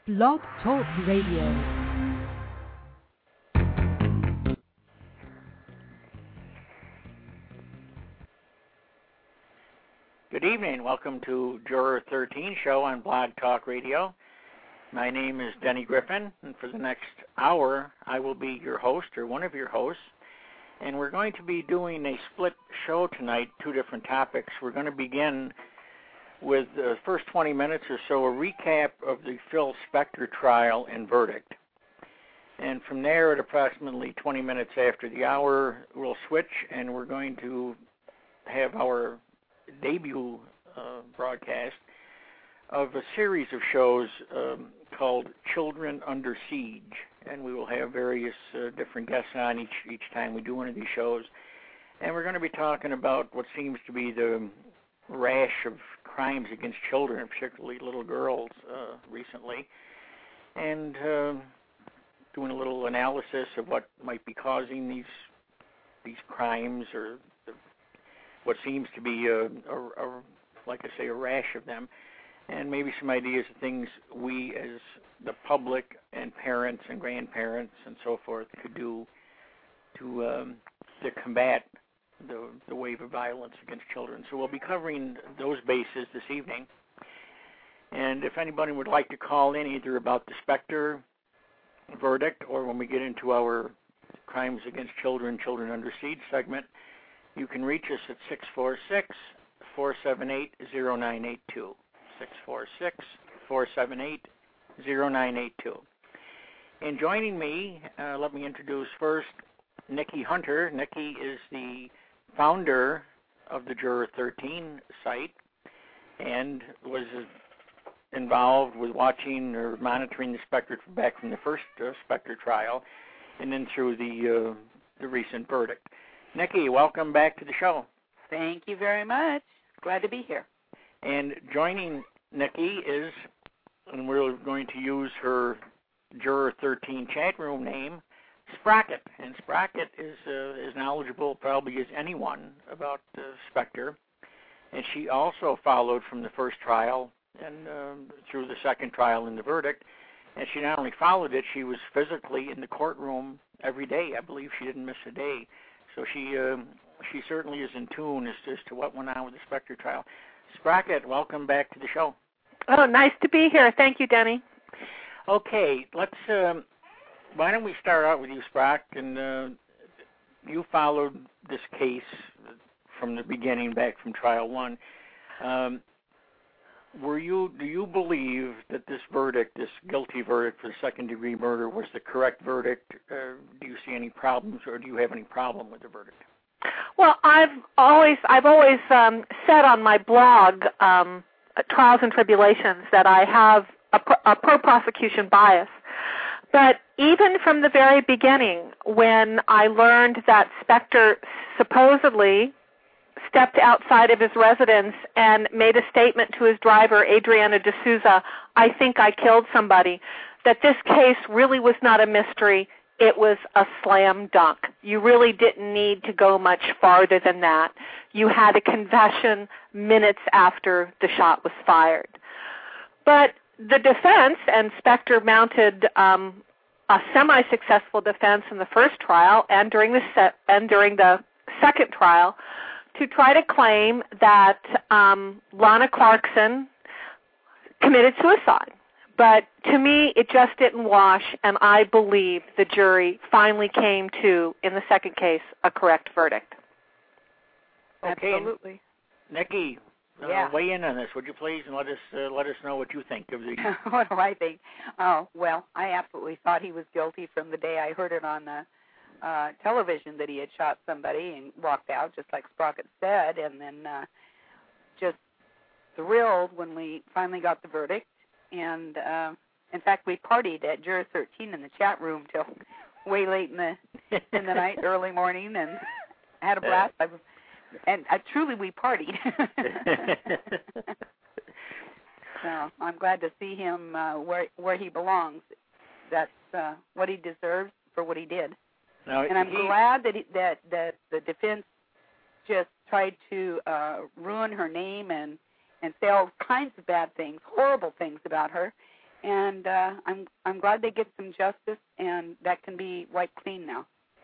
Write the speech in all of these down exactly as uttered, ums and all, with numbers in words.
Blog Talk Radio. Good evening. Welcome to Juror thirteen show on Blog Talk Radio. My name is Denny Griffin, and for the next hour, I will be your host, or one of your hosts. And we're going to be doing a split show tonight, two different topics. We're going to begin with the first twenty minutes or so, a recap of the Phil Spector trial and verdict. And from there, at approximately twenty minutes after the hour, we'll switch, and we're going to have our debut uh, broadcast of a series of shows um, called Children Under Siege. And we will have various uh, different guests on each, each time we do one of these shows. And we're going to be talking about what seems to be the rash of crimes against children, particularly little girls, uh, recently, and uh, doing a little analysis of what might be causing these these crimes, or the, what seems to be a, a, a, like I say, a rash of them, and maybe some ideas of things we as the public and parents and grandparents and so forth could do to um, to combat the, the wave of violence against children. So we'll be covering those bases this evening. And if anybody would like to call in either about the Spector verdict or when we get into our Crimes Against Children, Children Under Siege segment, you can reach us at six four six, four seven eight, zero nine eight two. six four six, four seven eight, zero nine eight two. And joining me, uh, let me introduce first Nikki Hunter. Nikki is the founder of the Juror thirteen site and was involved with watching or monitoring the Spector back from the first uh, Spector trial and then through the uh, the recent verdict. Nikki, welcome back to the show. Thank you very much. Glad to be here. And joining Nikki is, and we're going to use her Juror thirteen chat room name, Sprocket. And Sprocket is uh, as knowledgeable probably as anyone about uh, Spector. And she also followed from the first trial and um, through the second trial and the verdict. And she not only followed it, she was physically in the courtroom every day. I believe she didn't miss a day. So she um, she certainly is in tune as to, as to what went on with the Spector trial. Sprocket, welcome back to the show. Oh, nice to be here. Thank you, Denny. Okay, let's. Um, why don't we start out with you, Sprock? And uh, you followed this case from the beginning, back from trial one. Um, were you? Do you believe that this verdict, this guilty verdict for second-degree murder, was the correct verdict? Uh, do you see any problems, or do you have any problem with the verdict? Well, I've always, I've always um, said on my blog, um, Trials and Tribulations, that I have a, a pro-prosecution bias. But even from the very beginning, when I learned that Spector supposedly stepped outside of his residence and made a statement to his driver, Adriana D'Souza, I think I killed somebody, that this case really was not a mystery. It was a slam dunk. You really didn't need to go much farther than that. You had a confession minutes after the shot was fired. But the defense, and Spector mounted um, a semi-successful defense in the first trial and during the se- and during the second trial, to try to claim that um, Lana Clarkson committed suicide. But to me, it just didn't wash, and I believe the jury finally came to, in the second case, a correct verdict. Okay. Absolutely. Nikki, uh, yeah. weigh in on this, would you please, and let us uh, let us know what you think of the. What do I think? Oh, well, I absolutely thought he was guilty from the day I heard it on the uh, television that he had shot somebody and walked out, just like Sprocket said, and then uh, just thrilled when we finally got the verdict. And, uh, in fact, we partied at Juror thirteen in the chat room till way late in the in the night, early morning, and had a blast. I, and uh, truly, we partied. So I'm glad to see him uh, where where he belongs. That's uh, what he deserves for what he did. Now, and I'm he, glad that he, that that the defense just tried to uh, ruin her name and and say all kinds of bad things, horrible things about her, and uh, I'm I'm glad they get some justice, and that can be wiped clean now.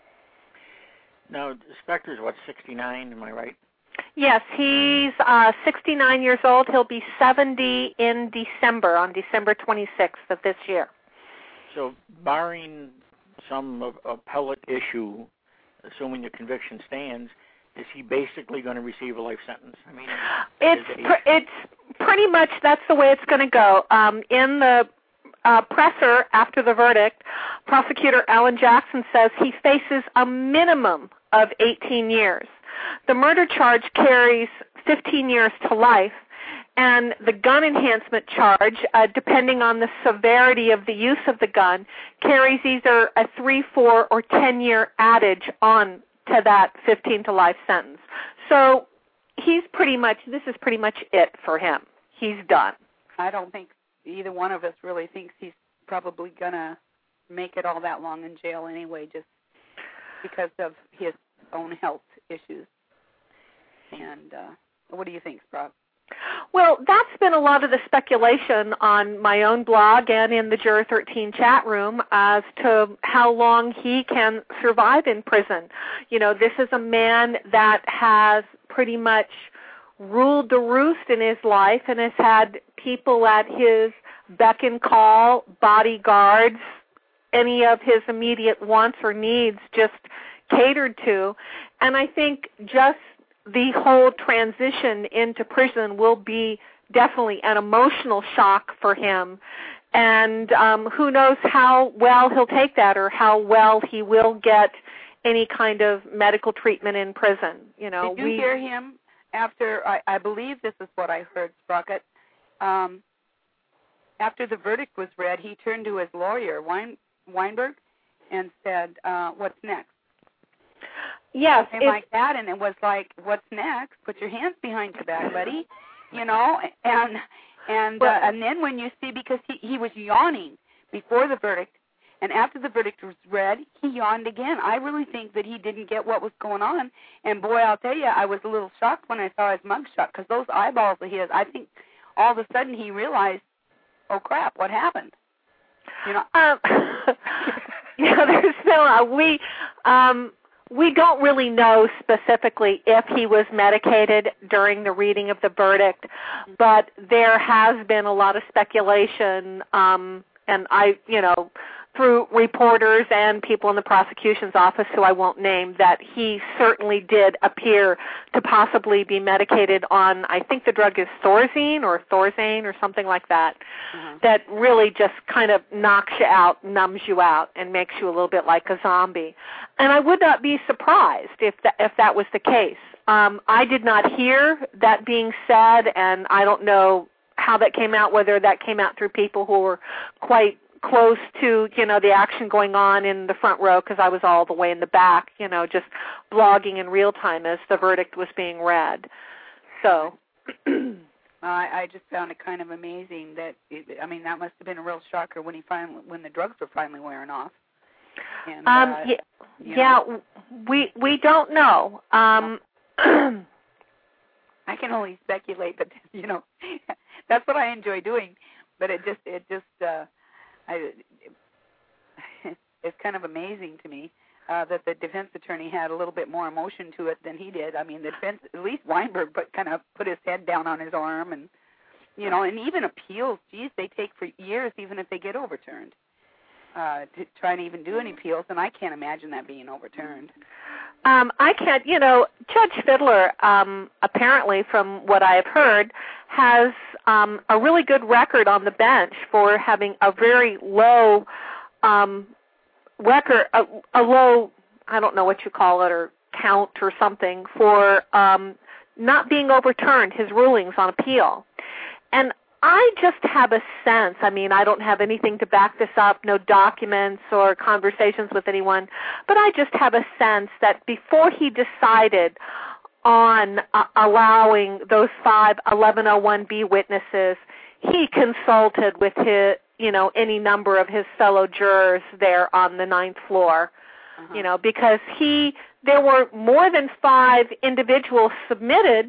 Now, Spector's what, sixty-nine? Am I right? Yes, he's uh, sixty-nine years old. He'll be seventy in December, on December twenty-sixth of this year. So, barring some appellate issue, assuming the conviction stands, is he basically going to receive a life sentence? I mean, it's pr- it's pretty much that's the way it's going to go. Um, in the uh, presser after the verdict, prosecutor Alan Jackson says he faces a minimum of eighteen years. The murder charge carries fifteen years to life, and the gun enhancement charge, uh, depending on the severity of the use of the gun, carries either a three, four, or ten-year adage on to that fifteen to life sentence. So he's pretty much, this is pretty much it for him. He's done. I don't think either one of us really thinks he's probably going to make it all that long in jail anyway, just because of his own health issues. And uh, what do you think, Sprock? Well, that's been a lot of the speculation on my own blog and in the Juror thirteen chat room as to how long he can survive in prison. You know, this is a man that has pretty much ruled the roost in his life and has had people at his beck and call, bodyguards, any of his immediate wants or needs just catered to. And I think just the whole transition into prison will be definitely an emotional shock for him. And um, who knows how well he'll take that or how well he will get any kind of medical treatment in prison. You know, Did you we, hear him after, I, I believe this is what I heard, Sprocket, um, after the verdict was read, he turned to his lawyer, Wein, Weinberg, and said, uh, what's next? Yes. Something like that, and it was like, what's next? Put your hands behind your back, buddy. You know, and and uh, and then when you see, because he, he was yawning before the verdict, and after the verdict was read, he yawned again. I really think that he didn't get what was going on, and boy, I'll tell you, I was a little shocked when I saw his mugshot, because those eyeballs of his, I think all of a sudden he realized, oh crap, what happened? You know. Um, yeah, there's no, uh, we, um, we don't really know specifically if he was medicated during the reading of the verdict, but there has been a lot of speculation, um, and I, you know, through reporters and people in the prosecution's office who I won't name, that he certainly did appear to possibly be medicated on, I think the drug is Thorazine or Thorazane or something like that, mm-hmm. that really just kind of knocks you out, numbs you out, and makes you a little bit like a zombie. And I would not be surprised if that, if that was the case. Um, I did not hear that being said, and I don't know how that came out, whether that came out through people who were quite close to, you know, the action going on in the front row, because I was all the way in the back, you know, just blogging in real time as the verdict was being read. So I, I just found it kind of amazing that, it, I mean, that must have been a real shocker when he finally, when the drugs were finally wearing off. And, um, uh, yeah, yeah we we don't know. Um, I can only speculate, but you know, that's what I enjoy doing. But it just, it just. Uh, I, it's kind of amazing to me uh, that the defense attorney had a little bit more emotion to it than he did. I mean, the defense, at least Weinberg, but kind of put his head down on his arm, and you know, and even appeals, geez, they take for years, even if they get overturned, uh, to try and even do any appeals, and I can't imagine that being overturned. Um, I can't, you know, Judge Fiddler, um, apparently, from what I have heard, has um, a really good record on the bench for having a very low um, record, a, a low, I don't know what you call it, or count or something, for um, not being overturned, his rulings on appeal. And I just have a sense, I mean, I don't have anything to back this up, no documents or conversations with anyone, but I just have a sense that before he decided on uh, allowing those five eleven oh one B witnesses, he consulted with his, you know, any number of his fellow jurors there on the ninth floor, uh-huh. you know, because he, there were more than five individuals submitted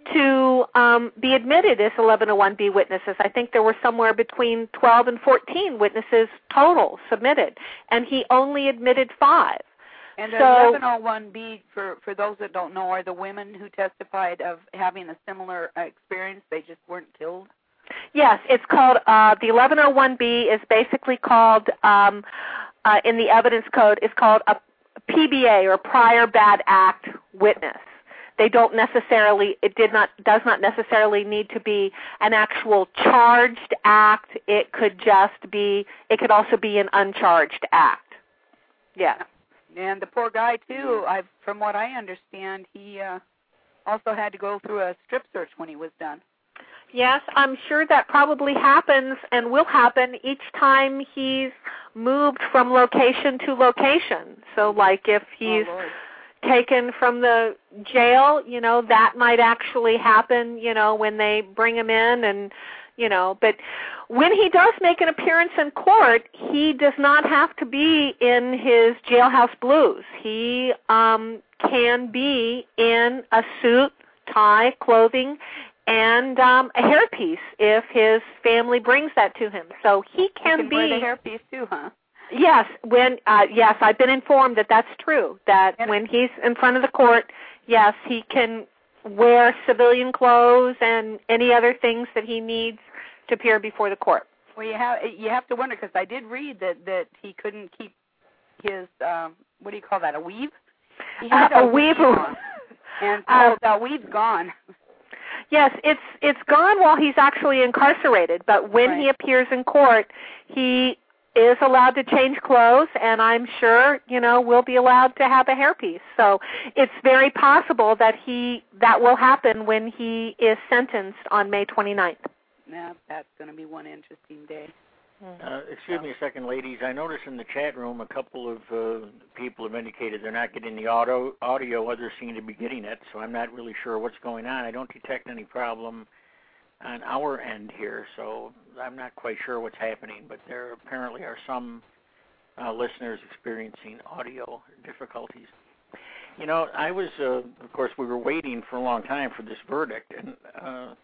to um, be admitted as eleven oh one B witnesses. I think there were somewhere between twelve and fourteen witnesses total submitted, and he only admitted five. And the so, eleven oh one B, for, for those that don't know, are the women who testified of having a similar uh, experience. They just weren't killed? Yes, it's called, uh, the eleven oh one B is basically called, um, uh, in the evidence code, is called a P B A, or prior bad act witness. They don't necessarily, it did not, does not necessarily need to be an actual charged act. It could just be, it could also be an uncharged act. Yeah. And the poor guy, too, I've, from what I understand, he uh, also had to go through a strip search when he was done. Yes, I'm sure that probably happens and will happen each time he's moved from location to location. So, like, if he's oh, taken from the jail, you know, that might actually happen, you know, when they bring him in and, you know, but when he does make an appearance in court, he does not have to be in his jailhouse blues. He um, can be in a suit, tie, clothing, and um, a hairpiece if his family brings that to him. So he can, can be. Wear the hairpiece too, huh? Yes, when uh, yes, I've been informed that that's true. That and when he's in front of the court, yes, he can wear civilian clothes and any other things that he needs to appear before the court. Well, you have you have to wonder, because I did read that, that he couldn't keep his um, what do you call that, a weave? He had uh, a, a weave, on, and so uh, that weave's gone. Yes, it's it's gone while he's actually incarcerated, but when right. he appears in court, he is allowed to change clothes, and I'm sure, you know, will be allowed to have a hairpiece. So it's very possible that he that will happen when he is sentenced on May twenty-ninth. Yeah, that's going to be one interesting day. Uh, excuse me a second, ladies. I noticed in the chat room a couple of uh, people have indicated they're not getting the audio, audio, others seem to be getting it, so I'm not really sure what's going on. I don't detect any problem on our end here, so I'm not quite sure what's happening, but there apparently are some uh, listeners experiencing audio difficulties. You know, I was, uh, of course, we were waiting for a long time for this verdict, and uh,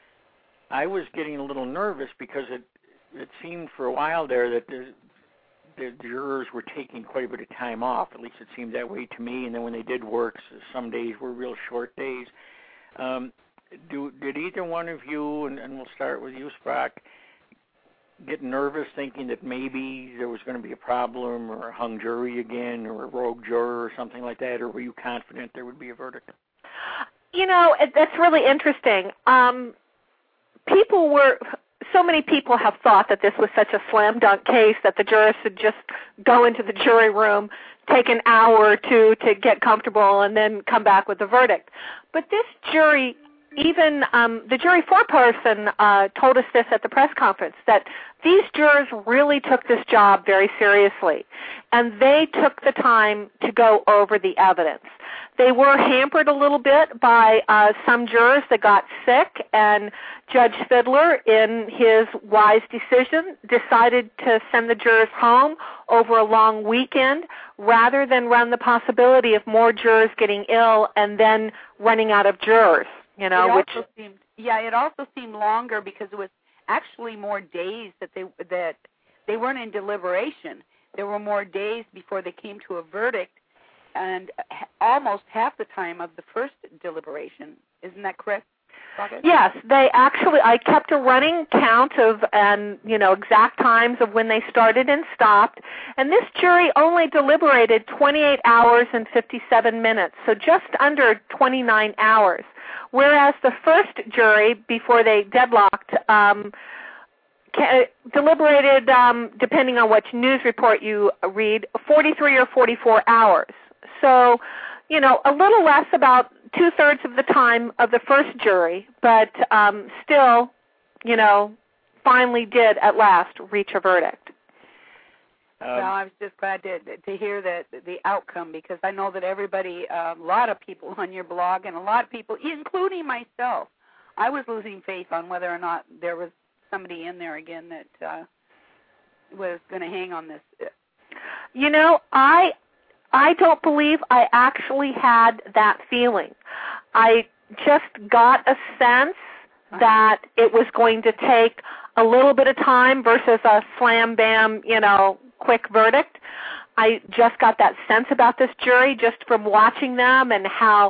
I was getting a little nervous because it it seemed for a while there that the, the jurors were taking quite a bit of time off. At least it seemed that way to me, and then when they did work, some days were real short days. Um, do, did either one of you, and, and we'll start with you, Sprock, get nervous thinking that maybe there was going to be a problem or a hung jury again or a rogue juror or something like that, or were you confident there would be a verdict? You know, that's really interesting. Um, people were... So many people have thought that this was such a slam dunk case that the jurors should just go into the jury room, take an hour or two to get comfortable, and then come back with the verdict. But this jury, even um, the jury foreperson uh, told us this at the press conference, that these jurors really took this job very seriously, and they took the time to go over the evidence. They were hampered a little bit by uh, some jurors that got sick, and Judge Fiddler, in his wise decision, decided to send the jurors home over a long weekend rather than run the possibility of more jurors getting ill and then running out of jurors. You know, it which also seemed, yeah, it also seemed longer because it was actually more days that they that they weren't in deliberation. There were more days before they came to a verdict, and almost half the time of the first deliberation. Isn't that correct, Rocket? Yes, they actually, I kept a running count of, and, you know, exact times of when they started and stopped, and this jury only deliberated twenty-eight hours and fifty-seven minutes, so just under twenty-nine hours, whereas the first jury, before they deadlocked, um, deliberated, um, depending on which news report you read, forty-three or forty-four hours. So, you know, a little less, about two-thirds of the time of the first jury, but um, still, you know, finally did at last reach a verdict. Um, well, I was just glad to to hear that the outcome, because I know that everybody, uh, a lot of people on your blog, and a lot of people, including myself, I was losing faith on whether or not there was somebody in there again that uh, was going to hang on this. You know, I I don't believe I actually had that feeling. I just got a sense that it was going to take a little bit of time versus a slam bam, you know, quick verdict. I just got that sense about this jury just from watching them and how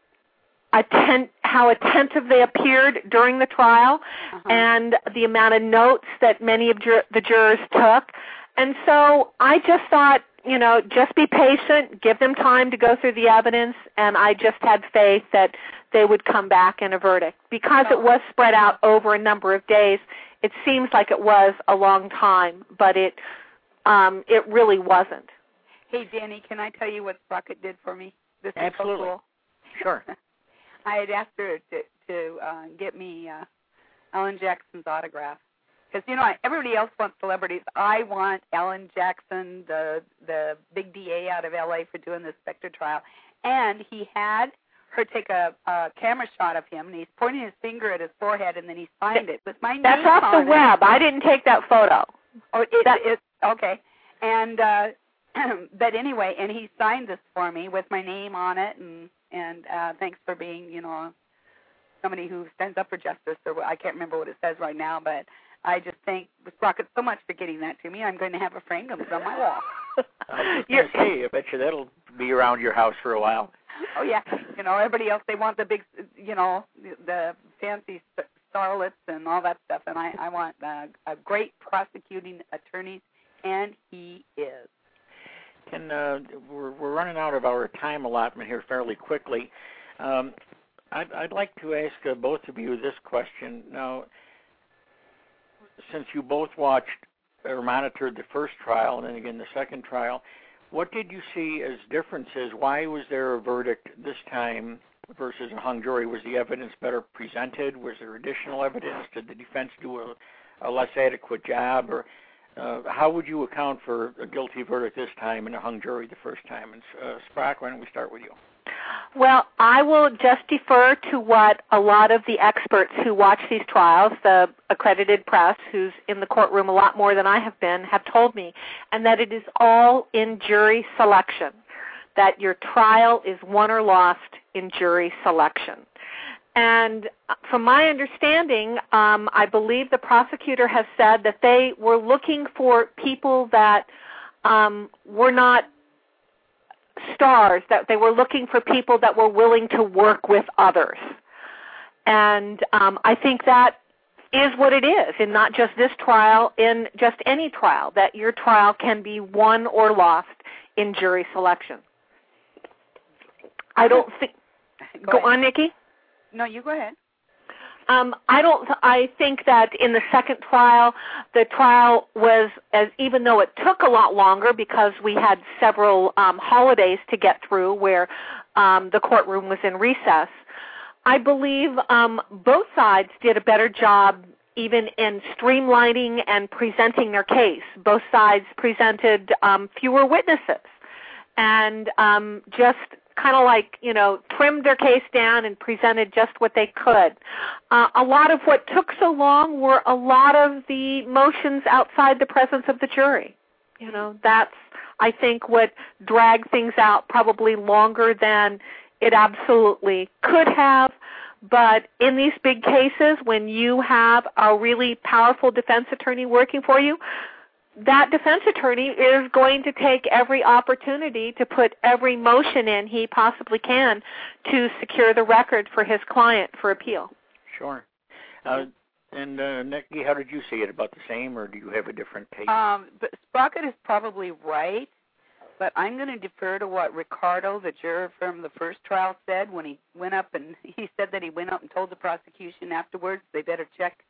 atten- how attentive they appeared during the trial, uh-huh. and the amount of notes that many of jur- the jurors took. And so I just thought, you know, just be patient, give them time to go through the evidence, and I just had faith that they would come back in a verdict. Because it was spread out over a number of days, it seems like it was a long time, but it um, it really wasn't. Hey, Danny, can I tell you what Sprocket did for me? This is Absolutely. So cool. Sure. I had asked her to, to uh, get me uh, Alan Jackson's autograph. Because, you know, I, everybody else wants celebrities. I want Alan Jackson, the the big D A out of L A for doing the Spectre trial. And he had her take a, a camera shot of him, and he's pointing his finger at his forehead, and then he signed it with my name That's off the on web. it. I didn't take that photo. Oh, it, that, it, okay. And, uh, but anyway, and he signed this for me with my name on it, and, and uh, thanks for being, you know, somebody who stands up for justice, or I can't remember what it says right now, but I just thank Sprocket so much for getting that to me. I'm going to have a frame on my wall. I was going to say, I bet you that'll be around your house for a while. Oh, yeah. You know, everybody else, they want the big, you know, the, the fancy starlets and all that stuff, and I, I want uh, a great prosecuting attorney, and he is. And uh, we're, we're running out of our time allotment here fairly quickly. Um, I'd, I'd like to ask uh, both of you this question. Now, since you both watched or monitored the first trial and then again the second trial, what did you see as differences? Why was there a verdict this time versus a hung jury? Was the evidence better presented? Was there additional evidence? Did the defense do a, a less adequate job? Or uh, how would you account for a guilty verdict this time and a hung jury the first time? And uh, Sprock, why don't we start with you? Well, I will just defer to what a lot of the experts who watch these trials, the accredited press, who's in the courtroom a lot more than I have been, have told me, and that it is all in jury selection, that your trial is won or lost in jury selection. And from my understanding, um, I believe the prosecutor has said that they were looking for people that um, were not stars, that they were looking for people that were willing to work with others. And um, I think that is what it is, in not just this trial, in just any trial, that your trial can be won or lost in jury selection. I don't think... Go, go ahead. on, Nikki. No, you go ahead. Um, I don't. I think that in the second trial, the trial was, as even though it took a lot longer because we had several um, holidays to get through where um, the courtroom was in recess, I believe um, both sides did a better job even in streamlining and presenting their case. Both sides presented um, fewer witnesses and um, just kind of like, you know, trimmed their case down and presented just what they could. Uh, a lot of what took so long were a lot of the motions outside the presence of the jury. You know, that's, I think, what dragged things out probably longer than it absolutely could have. But in these big cases, when you have a really powerful defense attorney working for you, that defense attorney is going to take every opportunity to put every motion in he possibly can to secure the record for his client for appeal. Sure. Uh, and uh, Nikki, how did you see it? About the same, or do you have a different take? Um, but Sprocket is probably right, but I'm going to defer to what Ricardo, the juror from the first trial, said when he went up, and he said that he went up and told the prosecution afterwards they better check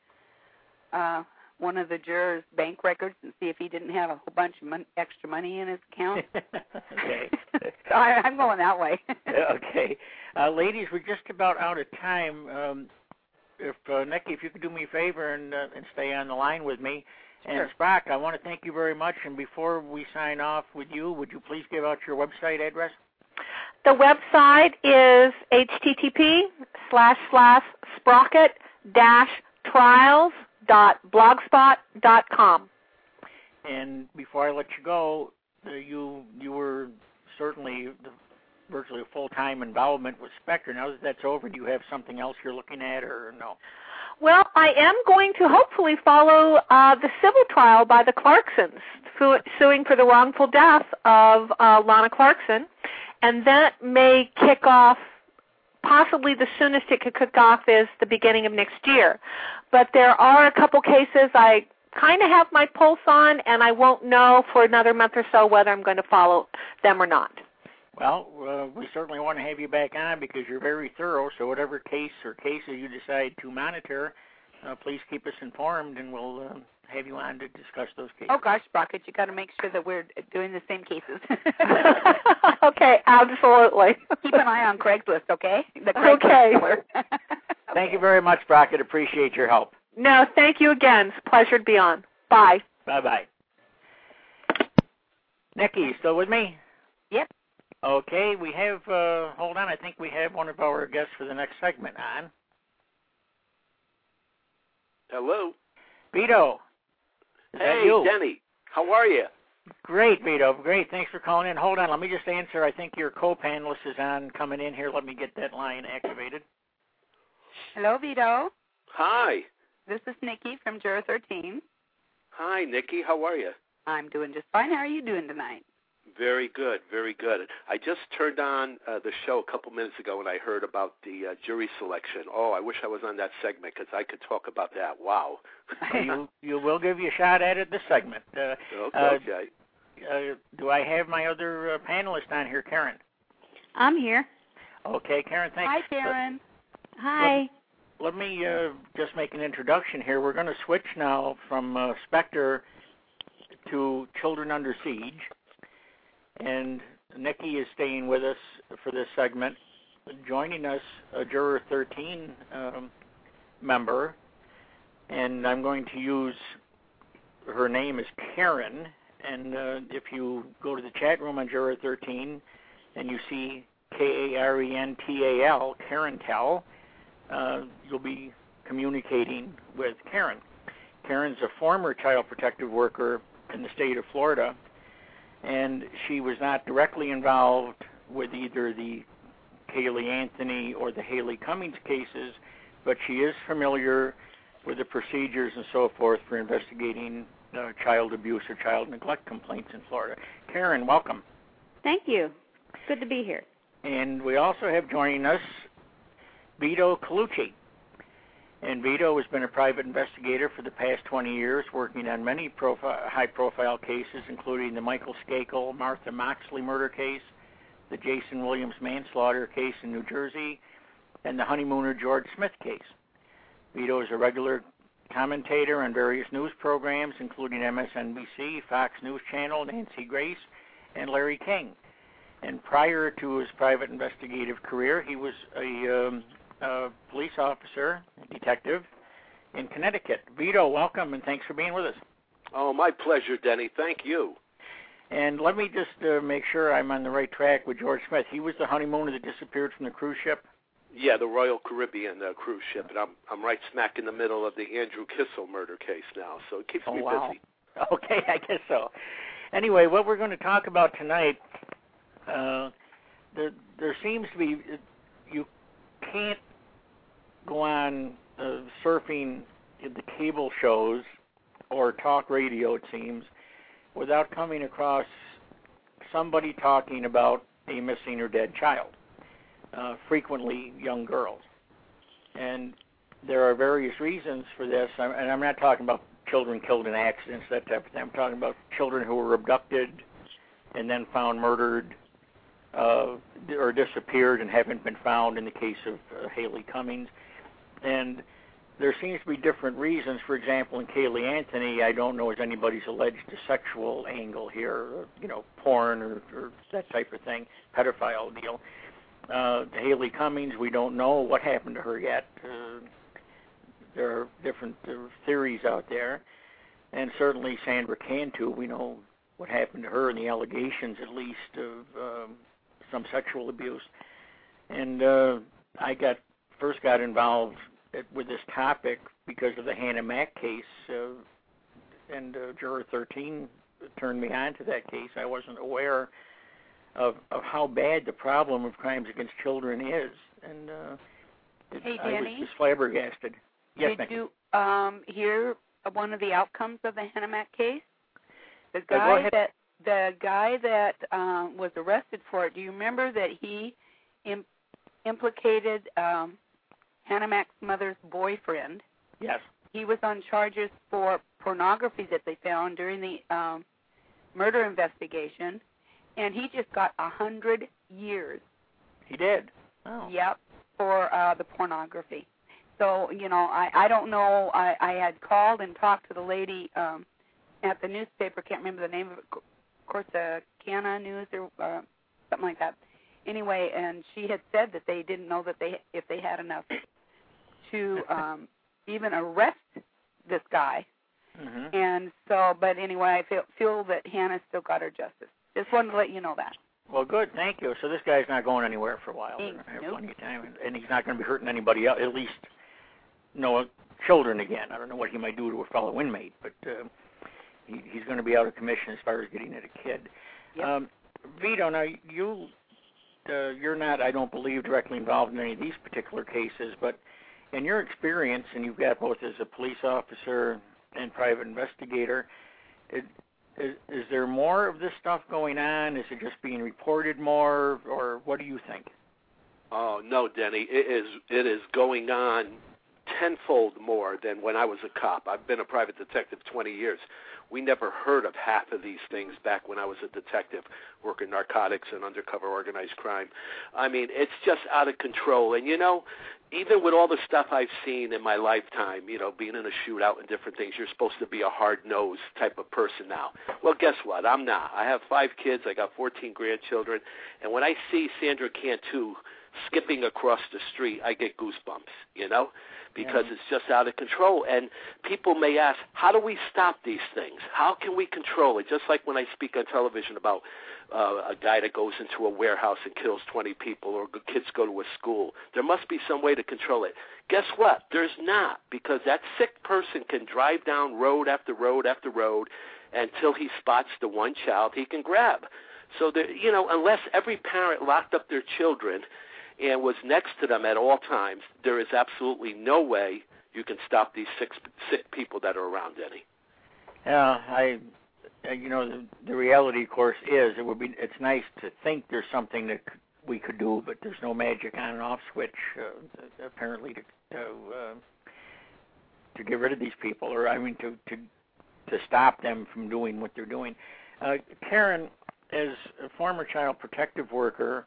uh, one of the jurors' bank records and see if he didn't have a whole bunch of mon- extra money in his account. Okay. so I, I'm going that way. Okay. Uh, ladies, we're just about out of time. Um, if uh, Nikki, if you could do me a favor and, uh, and stay on the line with me. Sure. And Sprock, I want to thank you very much. And before we sign off with you, would you please give out your website address? The website is http slash slash sprocket dash trials dot blogspot dot com. And before I let you go, uh, you you were certainly the virtually full-time involvement with Spectre. Now that that's over, do you have something else you're looking at, or no? Well, I am going to hopefully follow uh, the civil trial by the Clarksons, su- suing for the wrongful death of uh, Lana Clarkson, and that may kick off, possibly the soonest it could kick off is the beginning of next year. But there are a couple cases I kind of have my pulse on, and I won't know for another month or so whether I'm going to follow them or not. Well, uh, we certainly want to have you back on because you're very thorough, so whatever case or cases you decide to monitor, uh, please keep us informed, and we'll uh, have you on to discuss those cases. Oh, gosh, Sprocket, you got to make sure that we're doing the same cases. Okay, absolutely. Keep an eye on Craigslist, okay? The Craigslist Okay. killer. Thank you very much, Brockett. Appreciate your help. No, thank you again. It's a pleasure to be on. Bye. Bye-bye. Nikki, you still with me? Yep. Okay, we have, uh, hold on, I think we have one of our guests for the next segment on. Hello. Vito. Is that Hey, you? Denny. How are you? Great, Vito. Great. Thanks for calling in. Hold on, let me just answer. I think your co-panelist is on coming in here. Let me get that line activated. Hello, Vito. Hi. This is Nikki from Juror thirteen. Hi, Nikki. How are you? I'm doing just fine. How are you doing tonight? Very good, very good. I just turned on uh, the show a couple minutes ago and I heard about the uh, jury selection. Oh, I wish I was on that segment because I could talk about that. Wow. you you will give you a shot at it this segment. Uh, okay. Uh, uh, do I have my other uh, panelist on here, Karen? I'm here. Okay, Karen, thanks. Hi, Karen. Hi. Let, let me uh, just make an introduction here. We're going to switch now from uh, Spectre to Children Under Siege. And Nikki is staying with us for this segment. Joining us, a Juror thirteen um, member, and I'm going to use her name as Karen. And uh, if you go to the chat room on Juror thirteen and you see K A R E N T A L, Karentel, uh, you'll be communicating with Karen. Karen's a former child protective worker in the state of Florida, and she was not directly involved with either the Caylee Anthony or the Haley Cummings cases, but she is familiar with the procedures and so forth for investigating uh, child abuse or child neglect complaints in Florida. Karen, welcome. Thank you. Good to be here. And we also have joining us Vito Colucci. And Vito has been a private investigator for the past twenty years, working on many profi- high-profile cases, including the Michael Skakel, Martha Moxley murder case, the Jason Williams manslaughter case in New Jersey, and the honeymooner George Smith case. Vito is a regular commentator on various news programs, including M S N B C, Fox News Channel, Nancy Grace, and Larry King. And prior to his private investigative career, he was a... Um, Uh, police officer, detective in Connecticut. Vito, welcome, and thanks for being with us. Oh, my pleasure, Denny. Thank you. And let me just uh, make sure I'm on the right track with George Smith. He was the honeymooner that disappeared from the cruise ship? Yeah, the Royal Caribbean uh, cruise ship, and I'm I'm right smack in the middle of the Andrew Kissel murder case now, so it keeps oh, me wow. busy. Okay, I guess so. Anyway, what we're going to talk about tonight, uh, there, there seems to be, you can't go on uh, surfing the cable shows or talk radio, it seems, without coming across somebody talking about a missing or dead child, uh, frequently young girls. And there are various reasons for this, and I'm not talking about children killed in accidents, that type of thing. I'm talking about children who were abducted and then found murdered uh, or disappeared and haven't been found in the case of uh, Haley Cummings. And there seems to be different reasons. For example, in Caylee Anthony, I don't know if anybody's alleged a sexual angle here, or, you know, porn or, or that type of thing, pedophile deal. Uh, Haley Cummings, we don't know what happened to her yet. Uh, there are different uh, theories out there. And certainly Sandra Cantu, we know what happened to her and the allegations, at least, of um, some sexual abuse. And uh, I got first got involved with this topic because of the Hannah Mack case, uh, and uh, Juror thirteen turned me on to that case. I wasn't aware of of how bad the problem of crimes against children is, and uh, it, Hey, I was Danny? just flabbergasted. Yes, Did ma'am. you um, hear one of the outcomes of the Hennemack case? The Uh, go guy ahead. that the guy that um, was arrested for it. Do you remember that he im- implicated um, Hennemack's mother's boyfriend? Yes. He was on charges for pornography that they found during the um, murder investigation, and he just got a hundred years. He did. Oh. Yep, for uh, the pornography. So, you know, I, I don't know. I, I had called and talked to the lady um, at the newspaper. Can't remember the name of it. Corsicana News or uh, something like that. Anyway, and she had said that they didn't know that they if they had enough to um, even arrest this guy. Mm-hmm. And so, but anyway, I feel, feel that Hannah still got her justice. Just wanted to let you know that. Well, good. Thank you. So this guy's not going anywhere for a while. Hey, We're gonna have nope. plenty of time, and, and he's not going to be hurting anybody else. At least, no children again. I don't know what he might do to a fellow inmate, but uh, he, he's going to be out of commission as far as getting at a kid. Yep. Um, Vito, now you uh, you're not, I don't believe, directly involved in any of these particular cases, but in your experience, and you've got both as a police officer and private investigator, it, is, is there more of this stuff going on? Is it just being reported more, or what do you think? Oh no, Denny, it is it is going on tenfold more than when I was a cop. I've been a private detective twenty years. We never heard of half of these things back when I was a detective working narcotics and undercover organized crime. I mean, it's just out of control. And, you know, even with all the stuff I've seen in my lifetime, you know, being in a shootout and different things, you're supposed to be a hard-nosed type of person now. Well, guess what? I'm not. I have five kids. I got fourteen grandchildren. And when I see Sandra Cantu skipping across the street, I get goosebumps, you know, because yeah. It's just out of control. And people may ask, how do we stop these things? How can we control it? Just like when I speak on television about uh, a guy that goes into a warehouse and kills twenty people, or kids go to a school. There must be some way to control it. Guess what? There's not, because that sick person can drive down road after road after road until he spots the one child he can grab. So, there, you know, unless every parent locked up their children and was next to them at all times, there is absolutely no way you can stop these sick, sick people that are around, Denny. Yeah, I, you know, the, the reality, of course, is it would be. It's nice to think there's something that we could do, but there's no magic on and off switch, uh, apparently, to to, uh, to get rid of these people, or I mean, to to to stop them from doing what they're doing. Uh, Karen, as a former child protective worker,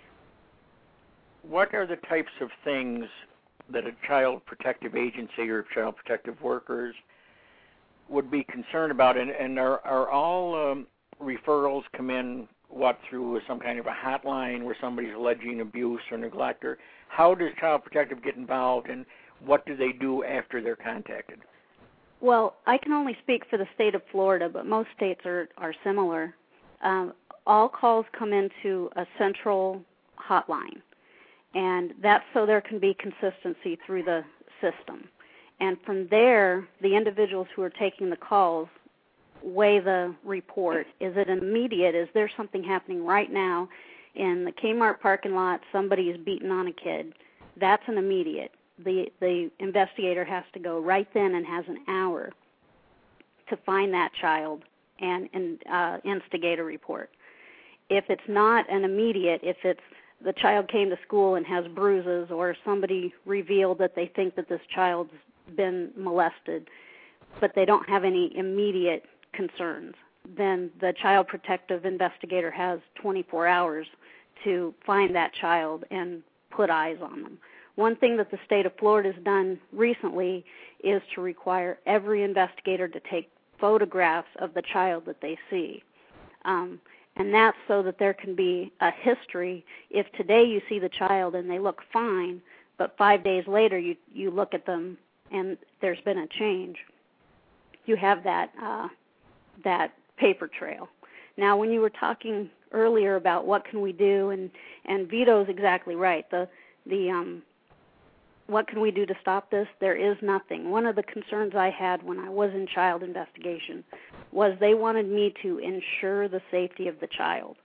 what are the types of things that a child protective agency or child protective workers would be concerned about? And, and are, are all um, referrals come in, what, through some kind of a hotline where somebody's alleging abuse or neglect? Or how does child protective get involved, and what do they do after they're contacted? Well, I can only speak for the state of Florida, but most states are, are similar. Um, all calls come into a central hotline, and that's so there can be consistency through the system. And from there, the individuals who are taking the calls weigh the report. Is it immediate? Is there something happening right now in the Kmart parking lot? Somebody is beating on a kid. That's an immediate. The the investigator has to go right then and has an hour to find that child and, and uh, instigate a report. If it's not an immediate, if it's the child came to school and has bruises, or somebody revealed that they think that this child's been molested, but they don't have any immediate concerns, then the child protective investigator has twenty-four hours to find that child and put eyes on them. One thing that the state of Florida has done recently is to require every investigator to take photographs of the child that they see. Um, and that's so that there can be a history. If today you see the child and they look fine, but five days later you, you look at them and there's been a change, you have that uh, that paper trail. Now, when you were talking earlier about what can we do, and, and Vito's exactly right. The the um, what can we do to stop this? There is nothing. One of the concerns I had when I was in child investigation was they wanted me to ensure the safety of the child.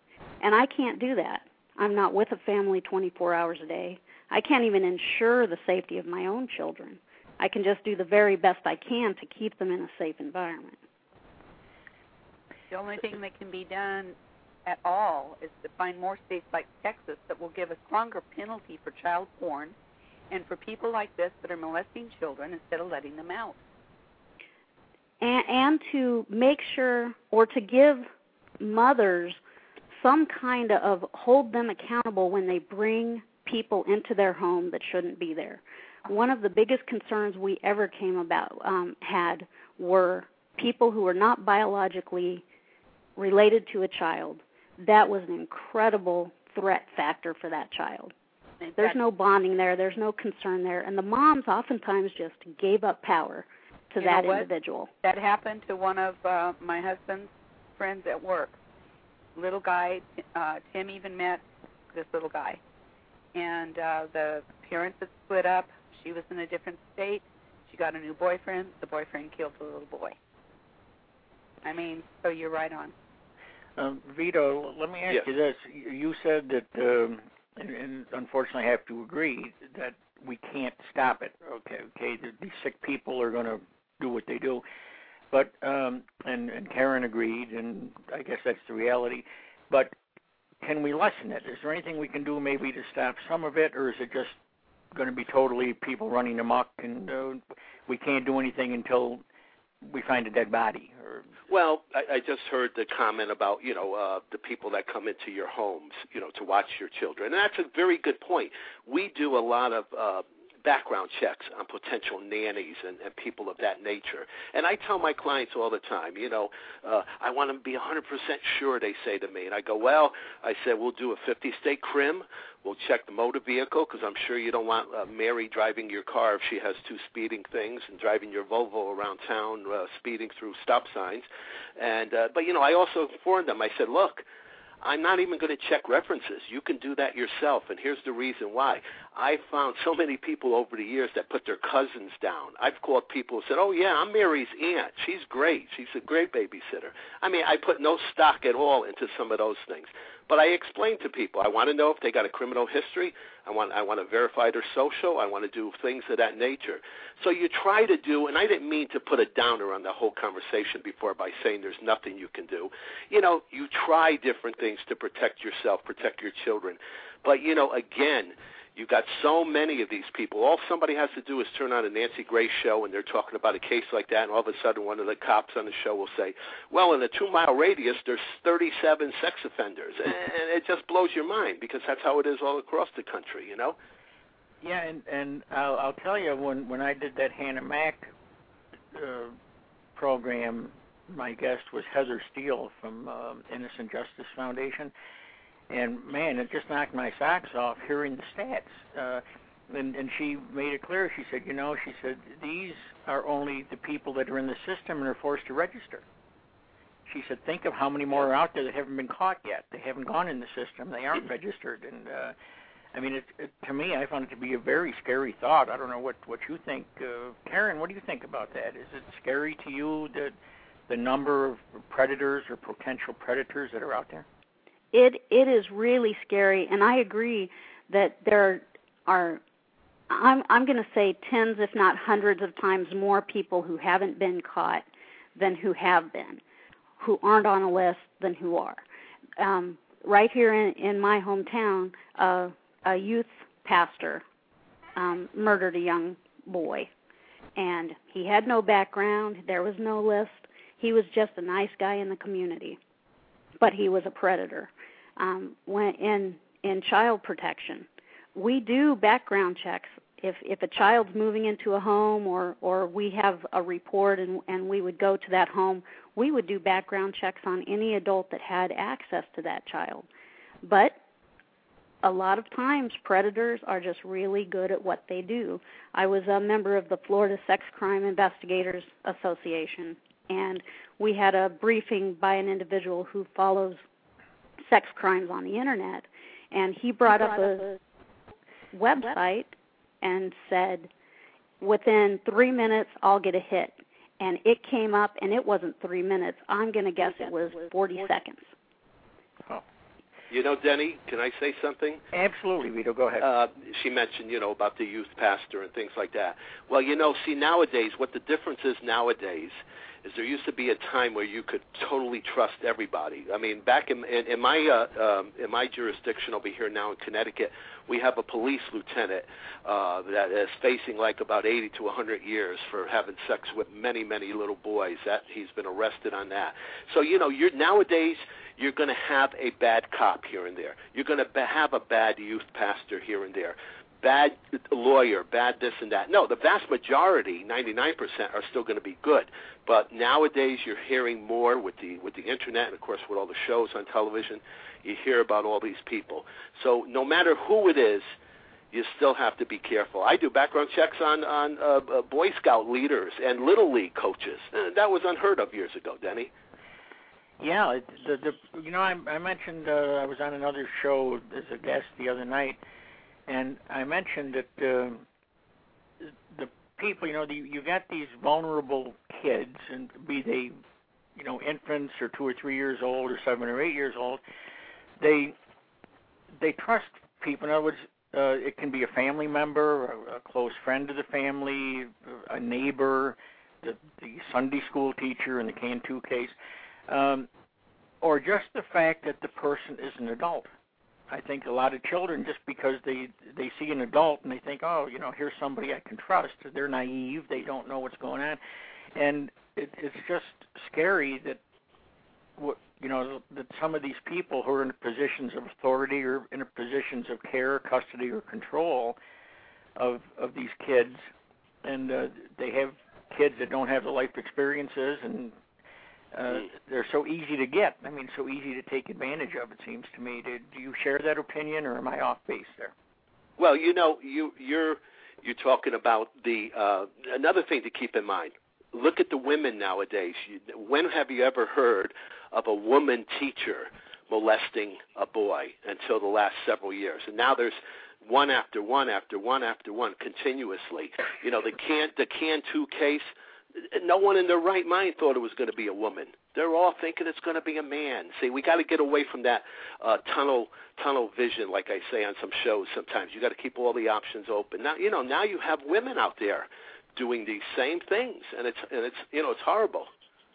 and I can't do that. I'm not with a family twenty-four hours a day. I can't even ensure the safety of my own children. I can just do the very best I can to keep them in a safe environment. The only thing that can be done at all is to find more states like Texas that will give a stronger penalty for child porn and for people like this that are molesting children instead of letting them out. And, and to make sure, or to give mothers some kind of, hold them accountable when they bring people into their home that shouldn't be there. One of the biggest concerns we ever came about, um, had were people who were not biologically related to a child. That was an incredible threat factor for that child. There's no bonding there. There's no concern there. And the moms oftentimes just gave up power to you that know what? individual. That happened to one of uh, my husband's friends at work. Little guy, uh, Tim even met this little guy. And uh, the parents had split up. She was in a different state. She got a new boyfriend. The boyfriend killed the little boy. I mean, so you're right on. Um, Vito, let me ask yes. you this. You said that, um, and, and unfortunately I have to agree, that we can't stop it. Okay, okay, the, these sick people are going to do what they do. But, um, and, and Karen agreed, and I guess that's the reality. But can we lessen it? Is there anything we can do maybe to stop some of it, or is it just going to be totally people running amok and uh, we can't do anything until we find a dead body? Or Well, I, I just heard the comment about, you know, uh, the people that come into your homes, you know, to watch your children. And that's a very good point. We do a lot of uh, background checks on potential nannies and, and people of that nature. And I tell my clients all the time, you know, uh, I want to be one hundred percent sure, they say to me. And I go, well, I said, we'll do a fifty-state crim. We'll check the motor vehicle because I'm sure you don't want uh, Mary driving your car if she has two speeding things and driving your Volvo around town, uh, speeding through stop signs. And uh, but, you know, I also informed them. I said, look, I'm not even going to check references. You can do that yourself, and here's the reason why. I found so many people over the years that put their cousins down. I've called people who said, oh, yeah, I'm Mary's aunt. She's great. She's a great babysitter. I mean, I put no stock at all into some of those things. But I explain to people, I want to know if they got a criminal history. I want I want to verify their social. I want to do things of that nature. So you try to do, and I didn't mean to put a downer on the whole conversation before by saying there's nothing you can do. You know, you try different things to protect yourself, protect your children. But, you know, again, you've got so many of these people. All somebody has to do is turn on a Nancy Grace show, and they're talking about a case like that, and all of a sudden one of the cops on the show will say, well, in a two-mile radius, there's thirty-seven sex offenders. And it just blows your mind because that's how it is all across the country, you know? yeah, and, and I'll, I'll tell you, when, when I did that Hannah Mack uh, program, my guest was Heather Steele from uh, Innocent Justice Foundation. And, man, it just knocked my socks off hearing the stats. Uh, and, and she made it clear. She said, you know, she said, these are only the people that are in the system and are forced to register. She said, think of how many more are out there that haven't been caught yet. They haven't gone in the system. They aren't registered. And, uh, I mean, it, it, to me, I found it to be a very scary thought. I don't know what, what you think. Uh, Karen, what do you think about that? Is it scary to you that the number of predators or potential predators that are out there? It it is really scary, and I agree that there are, I'm I'm going to say tens, if not hundreds of times more people who haven't been caught than who have been, who aren't on a list than who are. Um, right here in, in my hometown, uh, a youth pastor um, murdered a young boy, and he had no background. There was no list. He was just a nice guy in the community, but he was a predator. Um, when in in child protection, we do background checks. If if a child's moving into a home, or, or we have a report and, and we would go to that home, we would do background checks on any adult that had access to that child. But a lot of times predators are just really good at what they do. I was a member of the Florida Sex Crime Investigators Association, and we had a briefing by an individual who follows sex crimes on the internet, and he brought, he brought up, up a, a website and said, within three minutes, I'll get a hit. And it came up, and it wasn't three minutes. I'm going to guess it was forty seconds. Oh. You know, Denny, can I say something? Absolutely, Vito. Go ahead. Uh, she mentioned, you know, about the youth pastor and things like that. Well, you know, see, nowadays, what the difference is nowadays is there used to be a time where you could totally trust everybody. I mean, back in, in, in my uh, um, in my jurisdiction over here now in Connecticut, we have a police lieutenant uh, that is facing like about eighty to one hundred years for having sex with many, many little boys. That he's been arrested on that. So, you know, you're nowadays you're going to have a bad cop here and there. You're going to have a bad youth pastor here and there. Bad lawyer, bad this and that. No, the vast majority, ninety-nine percent, are still going to be good. But nowadays, you're hearing more with the with the internet and, of course, with all the shows on television. You hear about all these people. So no matter who it is, you still have to be careful. I do background checks on on uh, uh, Boy Scout leaders and Little League coaches. And that was unheard of years ago, Denny. Yeah, it, the, the you know I, I mentioned uh, I was on another show as a guest the other night. And I mentioned that uh, the people, you know, the, you got these vulnerable kids, and be they, you know, infants or two or three years old or seven or eight years old, they they trust people. In other words, uh, it can be a family member, a, a close friend of the family, a neighbor, the, the Sunday school teacher in the Cantu case, um, or just the fact that the person is an adult. I think a lot of children, just because they they see an adult and they think, oh, you know, here's somebody I can trust. They're naive. They don't know what's going on, and it, it's just scary that, you know, that some of these people who are in positions of authority or in positions of care, custody, or control of of these kids, and uh, they have kids that don't have the life experiences and. Uh, they're so easy to get. I mean, so easy to take advantage of, it seems to me. Do, do you share that opinion, or am I off base there? Well, you know, you, you're you're talking about the uh, another thing to keep in mind. Look at the women nowadays. You, when have you ever heard of a woman teacher molesting a boy until the last several years? And now there's one after one after one after one continuously. You know, the can the Cantu case. No one in their right mind thought it was going to be a woman. They're all thinking it's going to be a man. See, we got to get away from that uh, tunnel tunnel vision, like I say on some shows. Sometimes you got to keep all the options open. Now, you know, now you have women out there doing these same things, and it's and it's you know it's horrible.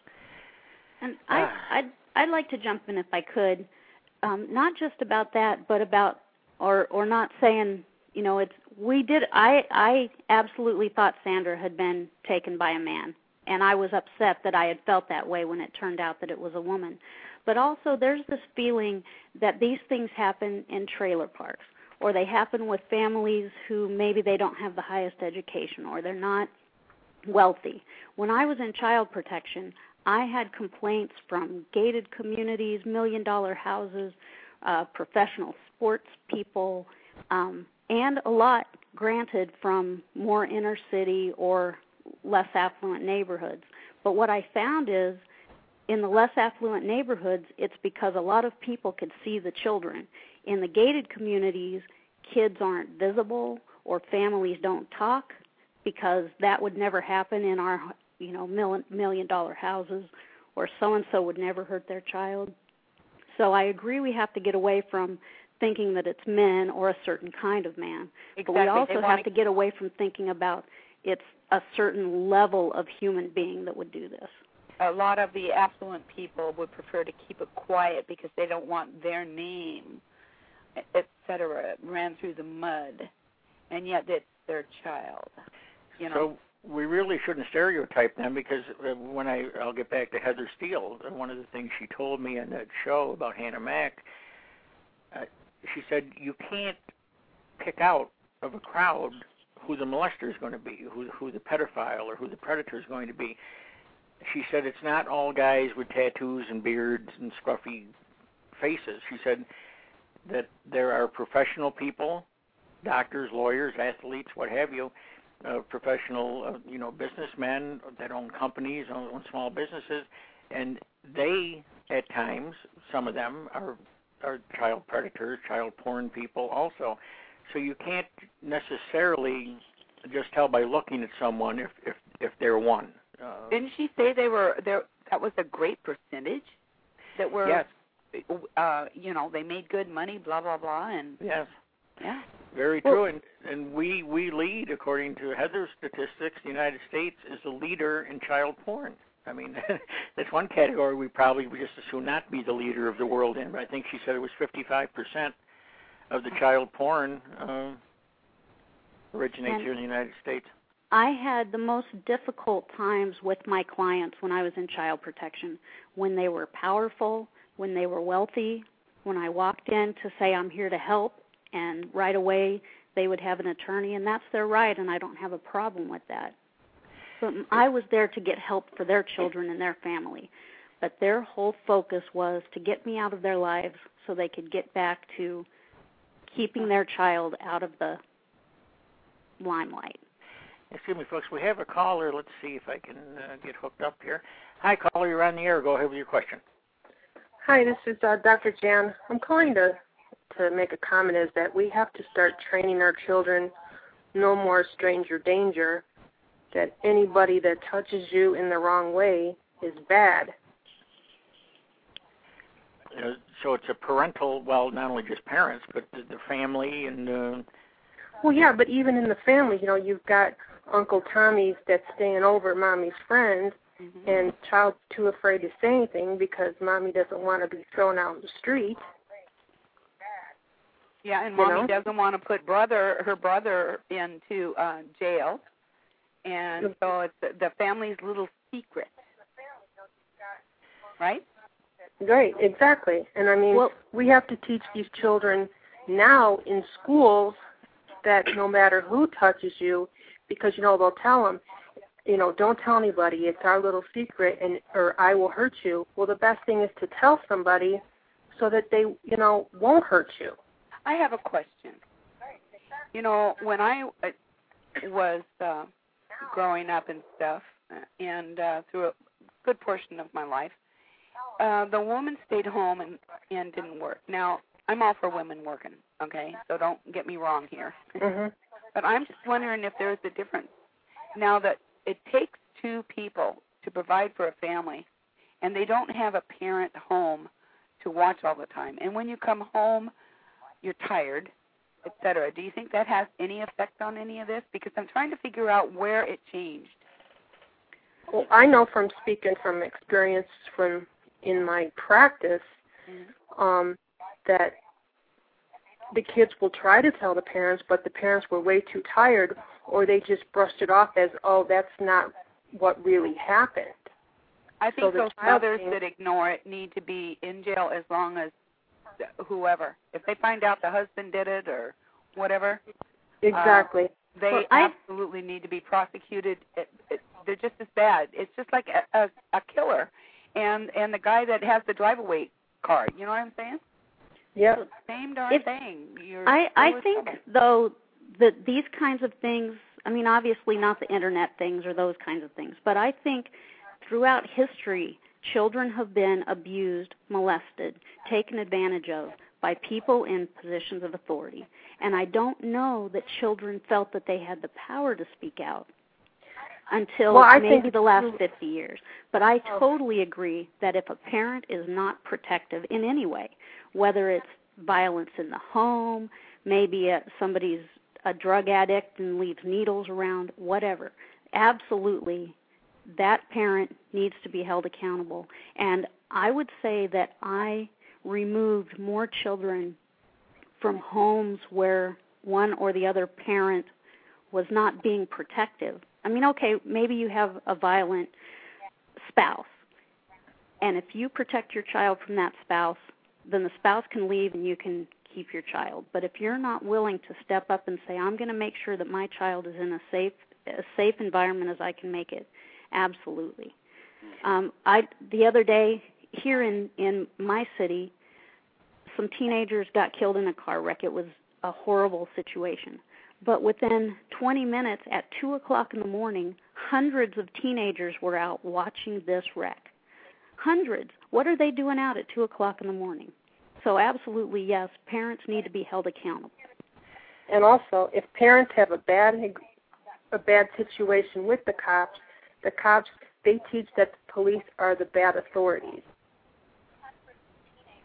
And I I'd, I'd like to jump in if I could, um, not just about that, but about or or not saying. You know, it's we did. I I absolutely thought Sandra had been taken by a man, and I was upset that I had felt that way when it turned out that it was a woman. But also, there's this feeling that these things happen in trailer parks, or they happen with families who maybe they don't have the highest education, or they're not wealthy. When I was in child protection, I had complaints from gated communities, million-dollar houses, uh, professional sports people. Um, And a lot, granted, from more inner city or less affluent neighborhoods. But what I found is in the less affluent neighborhoods, it's because a lot of people could see the children. In the gated communities, kids aren't visible or families don't talk because that would never happen in our, you know, million dollar houses, or so-and-so would never hurt their child. So I agree we have to get away from thinking that it's men or a certain kind of man. Exactly. But we also they have to... to get away from thinking about it's a certain level of human being that would do this. A lot of the affluent people would prefer to keep it quiet because they don't want their name, et cetera, ran through the mud, and yet it's their child. You know? So we really shouldn't stereotype them, because when I, I'll get back to Heather Steele, one of the things she told me on that show about Hannah Mack, uh, she said you can't pick out of a crowd who the molester is going to be, who, who the pedophile or who the predator is going to be. She said it's not all guys with tattoos and beards and scruffy faces. She said that there are professional people, doctors, lawyers, athletes, what have you, uh, professional, uh, you know, businessmen that own companies, own, own small businesses, and they, at times, some of them are are child predators, child porn people also. So you can't necessarily just tell by looking at someone if if, if they're one. Uh, Didn't she say they were there? That was a great percentage that were. Yes, uh, you know, they made good money, blah blah blah, and yes, yeah, very well, true. And and we we lead, according to Heather's statistics, the United States is a leader in child porn. I mean, that's one category we probably would just as soon not be the leader of the world in. But I think she said it was fifty-five percent of the child porn uh, originates and here in the United States. I had the most difficult times with my clients when I was in child protection, when they were powerful, when they were wealthy, when I walked in to say I'm here to help, and right away they would have an attorney, and that's their right, and I don't have a problem with that. But I was there to get help for their children and their family. But their whole focus was to get me out of their lives so they could get back to keeping their child out of the limelight. Excuse me, folks, we have a caller. Let's see if I can uh, get hooked up here. Hi, caller, you're on the air. Go ahead with your question. Hi, this is uh, Doctor Jan. I'm calling to to make a comment is that we have to start training our children no more stranger danger, that anybody that touches you in the wrong way is bad. Uh, so it's a parental, well, not only just parents, but the, the family and... Uh... Well, yeah, but even in the family, you know, you've got Uncle Tommy's that's staying over at Mommy's friends, mm-hmm. and child's too afraid to say anything because Mommy doesn't want to be thrown out in the street. Yeah, and Mommy you know? doesn't want to put brother her brother into uh, jail, and so it's the, the family's little secret, right? Right, exactly. And I mean, well, we have to teach these children now in schools that no matter who touches you, because, you know, they'll tell them, you know, don't tell anybody, it's our little secret, and or I will hurt you. Well, the best thing is to tell somebody so that they, you know, won't hurt you. I have a question. You know, when I was uh, growing up and stuff, and uh, through a good portion of my life, uh, the woman stayed home and, and didn't work. Now, I'm all for women working, okay? So don't get me wrong here. Mm-hmm. But I'm just wondering if there's a difference. Now that it takes two people to provide for a family, and they don't have a parent home to watch all the time, and when you come home, you're tired, et cetera. Do you think that has any effect on any of this? Because I'm trying to figure out where it changed. Well, I know from speaking from experience from in my practice mm-hmm. um, that the kids will try to tell the parents, but the parents were way too tired, or they just brushed it off as, oh, that's not what really happened. I think so those mothers thing, that ignore it need to be in jail as long as whoever. If they find out the husband did it or whatever, exactly, uh, they well, absolutely need to be prosecuted. It, it, they're just as bad. It's just like a, a, a killer, and and the guy that has the drive-away card. You know what I'm saying? Yeah. Same darn if, thing. You're I I think trouble. though that these kinds of things. I mean, obviously not the internet things or those kinds of things, but I think throughout history, children have been abused, molested, taken advantage of by people in positions of authority. And I don't know that children felt that they had the power to speak out until well, maybe the last fifty years. But I totally agree that if a parent is not protective in any way, whether it's violence in the home, maybe a, somebody's a drug addict and leaves needles around, whatever, absolutely that parent needs to be held accountable. And I would say that I removed more children from homes where one or the other parent was not being protective. I mean, okay, maybe you have a violent spouse, and if you protect your child from that spouse, then the spouse can leave and you can keep your child. But if you're not willing to step up and say, I'm going to make sure that my child is in a safe, a safe environment as I can make it, absolutely. Um, I the other day here in, in my city, some teenagers got killed in a car wreck. It was a horrible situation. But within twenty minutes, at two o'clock in the morning, hundreds of teenagers were out watching this wreck. Hundreds. What are they doing out at two o'clock in the morning? So absolutely, yes, parents need to be held accountable. And also, if parents have a bad a bad situation with the cops, the cops, they teach that the police are the bad authorities.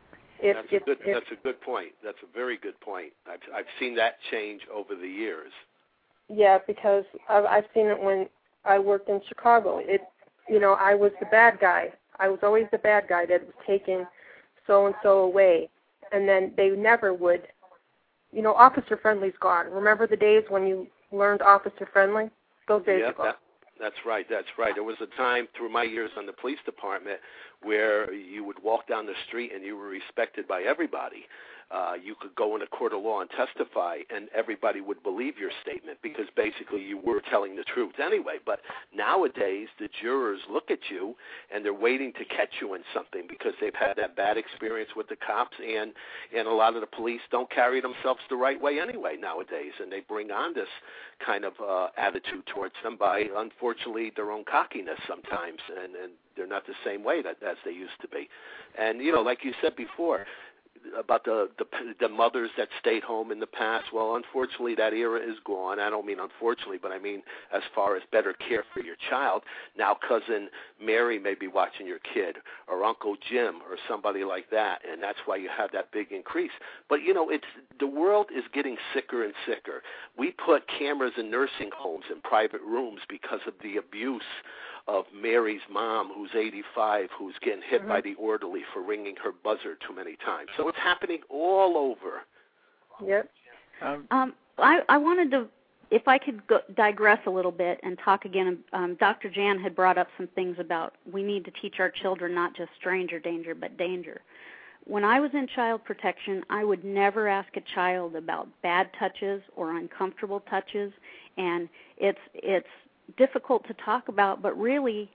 If, that's if, a good. if, that's a good point. That's a very good point. I've I've seen that change over the years. Yeah, because I've, I've seen it when I worked in Chicago. It, you know, I was the bad guy. I was always the bad guy that was taking so and so away, and then they never would. You know, Officer Friendly's gone. Remember the days when you learned Officer Friendly? Those days yeah, are gone. That, that's right. That's right. There was a time through my years on the police department where you would walk down the street and you were respected by everybody. Uh, you could go in a court of law and testify, and everybody would believe your statement because basically you were telling the truth anyway. But nowadays, the jurors look at you, and they're waiting to catch you in something because they've had that bad experience with the cops, and, and a lot of the police don't carry themselves the right way anyway nowadays, and they bring on this kind of uh, attitude towards them by, unfortunately, their own cockiness sometimes, and, and they're not the same way that as they used to be. And, you know, like you said before, about the, the the mothers that stayed home in the past. Well, unfortunately, that era is gone. I don't mean unfortunately, but I mean as far as better care for your child. Now Cousin Mary may be watching your kid, or Uncle Jim, or somebody like that, and that's why you have that big increase. But, you know, it's the world is getting sicker and sicker. We put cameras in nursing homes and private rooms because of the abuse of Mary's mom, who's eighty-five, who's getting hit mm-hmm. by the orderly for ringing her buzzer too many times. So it's happening all over. Yep. Um, um, I, I wanted to, if I could go, digress a little bit and talk again. Um, Doctor Jan had brought up some things about we need to teach our children not just stranger danger, but danger. When I was in child protection, I would never ask a child about bad touches or uncomfortable touches, and it's it's difficult to talk about, but really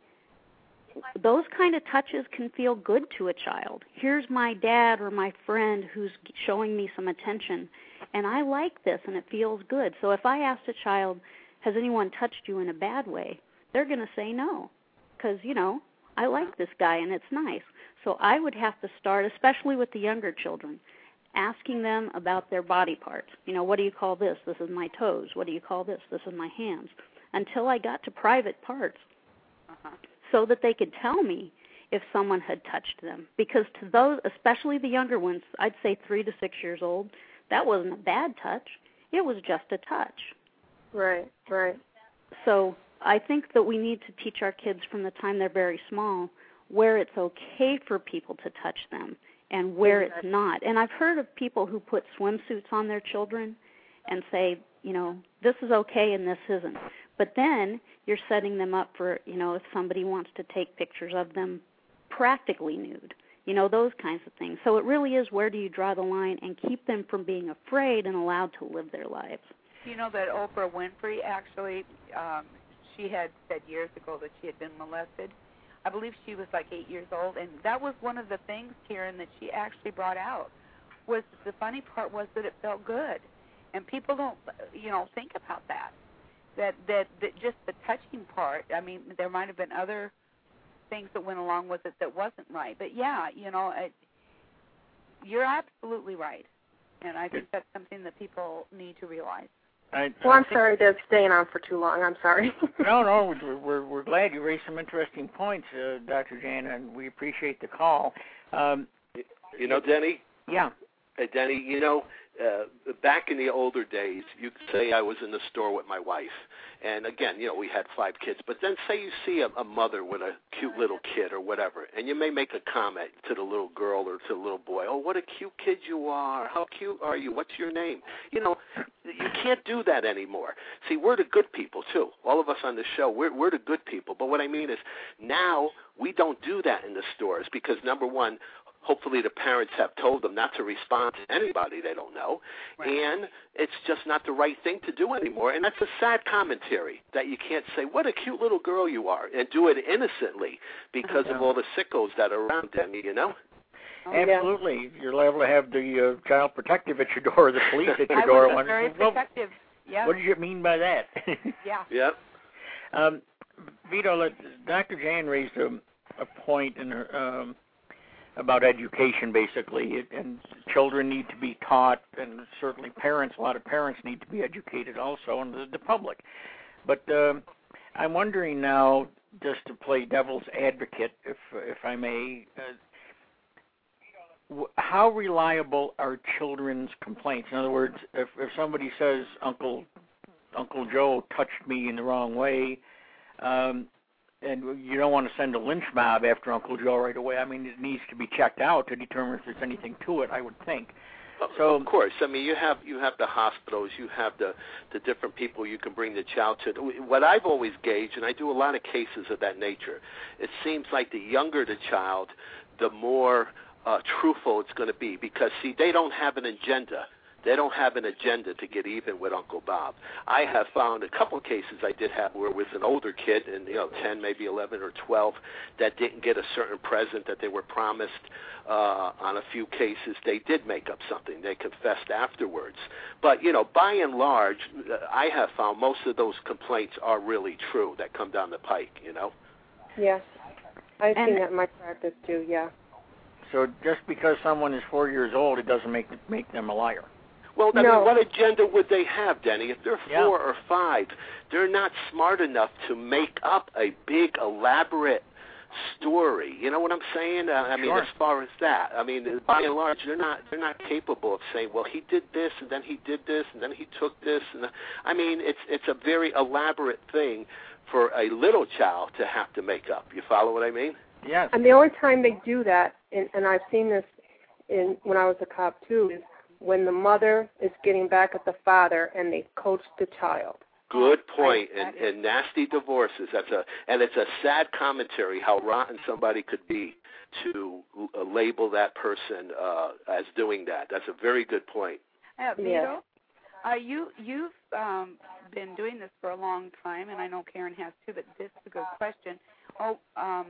those kind of touches can feel good to a child. Here's my dad or my friend who's showing me some attention, and I like this, and it feels good. So if I asked a child, has anyone touched you in a bad way, they're going to say no, because, you know, I like this guy, and it's nice. So I would have to start, especially with the younger children, asking them about their body parts. You know, what do you call this? This is my toes. What do you call this? This is my hands. Until I got to private parts, uh-huh. so that they could tell me if someone had touched them. Because to those, especially the younger ones, I'd say three to six years old, that wasn't a bad touch. It was just a touch. Right, right. So I think that we need to teach our kids from the time they're very small where it's okay for people to touch them and where it's not. And I've heard of people who put swimsuits on their children and say, you know, this is okay and this isn't. But then you're setting them up for, you know, if somebody wants to take pictures of them practically nude, you know, those kinds of things. So it really is where do you draw the line and keep them from being afraid and allowed to live their lives. You know that Oprah Winfrey actually, um, she had said years ago that she had been molested. I believe she was like eight years old, and that was one of the things, Karen, that she actually brought out. Was the funny part was that it felt good, and people don't, you know, think about that. That, that that just the touching part, I mean, there might have been other things that went along with it that wasn't right. But, yeah, you know, it, you're absolutely right. And I think that's something that people need to realize. I, well, I I'm sorry to staying on for too long. I'm sorry. no, no, we're, we're, we're glad you raised some interesting points, uh, Doctor Jan, and we appreciate the call. Um, you know, Denny? Yeah. Hey, Denny, you know, uh, back in the older days, you could say I was in the store with my wife. And, again, you know, we had five kids. But then say you see a, a mother with a cute little kid or whatever, and you may make a comment to the little girl or to the little boy, oh, what a cute kid you are. How cute are you? What's your name? You know, you can't do that anymore. See, we're the good people, too. All of us on the show, we're, we're the good people. But what I mean is now we don't do that in the stores because, number one, hopefully the parents have told them not to respond to anybody they don't know, right. And it's just not the right thing to do anymore. And that's a sad commentary that you can't say, what a cute little girl you are, and do it innocently because of all the sickos that are around them, you know? Oh, absolutely. Yeah. You're liable to have the uh, child protective at your door, or the police at your I door. I was very well, protective, yeah. What did you mean by that? yeah. Yep. Um, Vito, Doctor Jan raised a, a point in her... Um, about education, basically, and children need to be taught, and certainly parents, a lot of parents need to be educated also, and the, the public. But uh, I'm wondering now, just to play devil's advocate, if if I may, uh, how reliable are children's complaints? In other words, if, if somebody says Uncle Uncle Joe touched me in the wrong way, um, and you don't want to send a lynch mob after Uncle Joe right away. I mean, it needs to be checked out to determine if there's anything to it, I would think. So, of course, I mean, you have you have the hospitals, you have the the different people you can bring the child to. What I've always gauged, and I do a lot of cases of that nature, it seems like the younger the child, the more uh, truthful it's going to be, because see, they don't have an agenda. They don't have an agenda to get even with Uncle Bob. I have found a couple of cases I did have where with an older kid, and you know, ten, maybe eleven or twelve, that didn't get a certain present that they were promised. Uh, on a few cases, they did make up something. They confessed afterwards. But, you know, by and large, I have found most of those complaints are really true that come down the pike, you know? Yes. I've And- seen that in my practice, too, yeah. so just because someone is four years old, it doesn't make make them a liar. Well, I No. mean, what agenda would they have, Denny? If they're Yeah. four or five, they're not smart enough to make up a big, elaborate story. You know what I'm saying? Uh, I mean, Sure. as far as that, I mean, by and large, they're not they're not capable of saying, well, he did this, and then he did this, and then he took this, and the, I mean, it's it's a very elaborate thing for a little child to have to make up. You follow what I mean? Yes. And the only time they do that, and, and I've seen this in when I was a cop, too, is when the mother is getting back at the father and they coach the child. Good point. And, and nasty divorces. That's a and it's a sad commentary how rotten somebody could be to uh, label that person uh, as doing that. That's a very good point. Uh, Vito, Yeah. uh, you you've um, been doing this for a long time, and I know Karen has too. But this is a good question. Oh, um,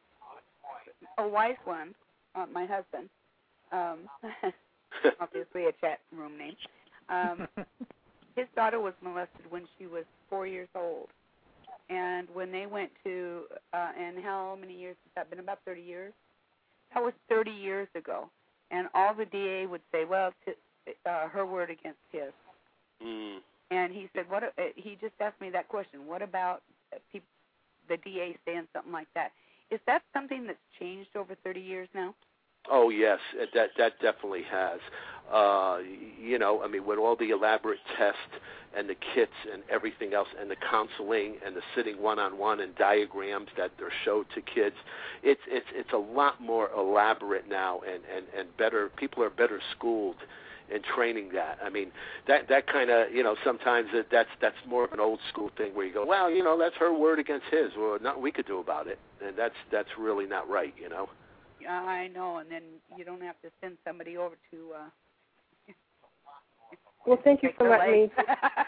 a wise one, uh, my husband. Um, obviously a chat room name. Um, his daughter was molested when she was four years old. And when they went to, uh, and how many years has that been? About thirty years? That was thirty years ago. And all the D A would say, well, t- uh, her word against his. Mm. And he said, what? Uh, he just asked me that question. What about uh, people, the D A saying something like that? Is that something that's changed over thirty years now? Oh yes, that that definitely has. Uh, you know, I mean, with all the elaborate tests and the kits and everything else, and the counseling and the sitting one-on-one and diagrams that they're showed to kids, it's it's it's a lot more elaborate now, and and and better. People are better schooled in training that. I mean, that that kind of, you know, sometimes it, that's that's more of an old school thing where you go, well, you know, that's her word against his. Well, nothing we could do about it, and that's that's really not right, you know. I know, and then you don't have to send somebody over to. Uh, Well, thank you for letting me.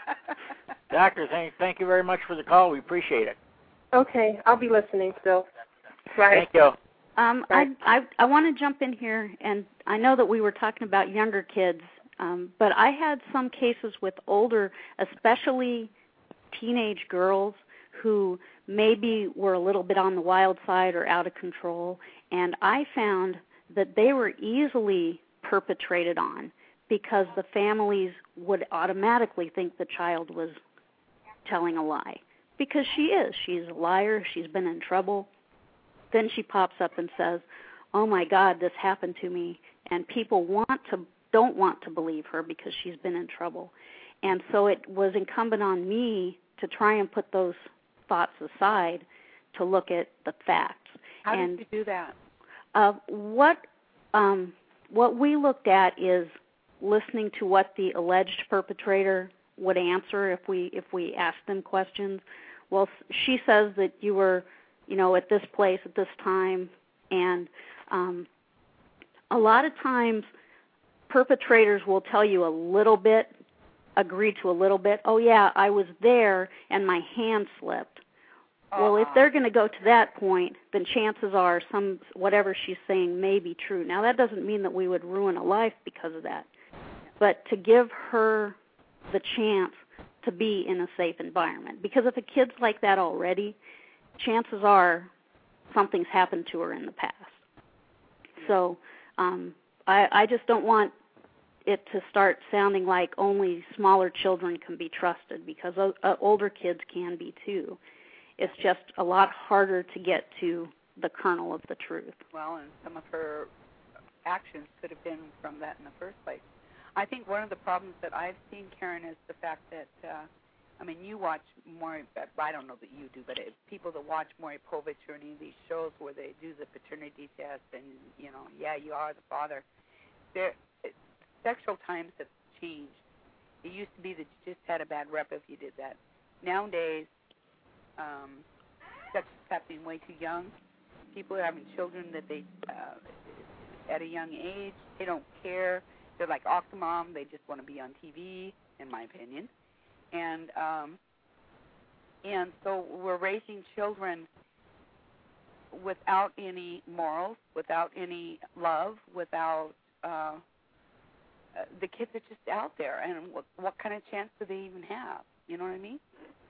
Doctor, thank, thank you very much for the call. We appreciate it. Okay, I'll be listening still. Right. Thank you. Um, Right. I I, I want to jump in here, and I know that we were talking about younger kids, um, but I had some cases with older, especially teenage girls who maybe were a little bit on the wild side or out of control, and I found that they were easily perpetrated on because the families would automatically think the child was telling a lie. Because she is. She's a liar. She's been in trouble. Then she pops up and says, oh, my God, this happened to me. And people want to don't want to believe her because she's been in trouble. And so it was incumbent on me to try and put those thoughts aside to look at the facts. How and, did you do that? Uh, what um, what we looked at is listening to what the alleged perpetrator would answer if we if we asked them questions. Well, she says that you were, you know, at this place at this time, and um, a lot of times perpetrators will tell you a little bit, agree to a little bit. Oh yeah, I was there and my hand slipped. Uh-huh. Well, if they're going to go to that point, then chances are some whatever she's saying may be true. Now that doesn't mean that we would ruin a life because of that, but to give her the chance to be in a safe environment. Because if a kid's like that already, chances are something's happened to her in the past. So um, I, I just don't want it to start sounding like only smaller children can be trusted, because uh, older kids can be too. It's just a lot harder to get to the kernel of the truth. Well, and some of her actions could have been from that in the first place. I think one of the problems that I've seen, Karen, is the fact that, uh, I mean, you watch Maury, I don't know that you do, but it, people that watch Maury Povich or any of these shows where they do the paternity test and, you know, yeah, you are the father, there, sexual times have changed. It used to be that you just had a bad rep if you did that. Nowadays, um, sex is happening way too young. People are having children that they, uh, at a young age, they don't care. They're like Octomom. They just want to be on T V, in my opinion. And um, and so we're raising children without any morals, without any love, without uh, the kids are just out there. And what, what kind of chance do they even have? You know what I mean?